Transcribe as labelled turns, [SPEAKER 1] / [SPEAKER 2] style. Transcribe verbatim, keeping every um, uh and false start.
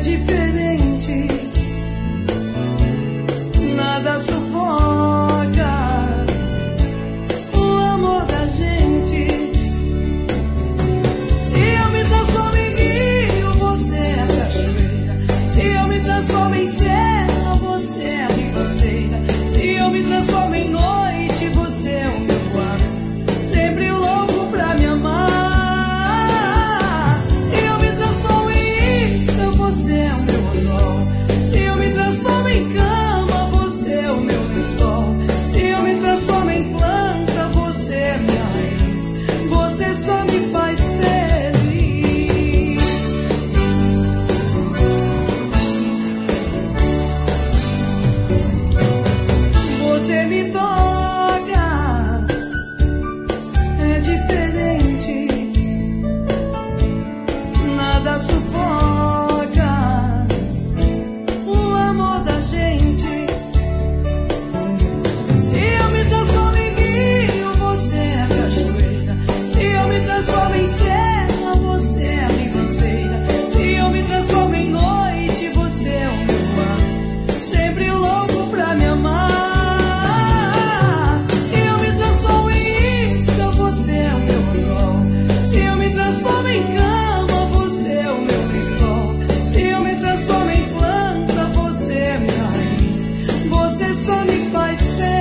[SPEAKER 1] diferente, nada sufoca o amor da gente. Se eu me transformo em rio, você é a cachoeira. Se eu me transformo em serra, você é a ribanceira. Se eu me transformo em noite, você é o meu quadro, sempre louco pra me amar. Se eu me transformo em isca, você é o meu anzol. Se eu me transformo em cama, você é o meu lençol. Se eu me transformo em planta, você é minha raiz. Você só me faz feliz. Você me toca, é diferente, nada sufoca o amor da gente. Se eu me transformo em rio, você é a cachoeira. Se eu me transformo em serra, você é a ribanceira. Se eu me transformo em noite, você é o meu ar, sempre louco pra me amar. Se eu me transformo em isca, você é o meu anzol. Se eu me transformo em cama, você é o meu lençol. Se eu me transformo em planta, você é minha raiz. Você só me faz feliz.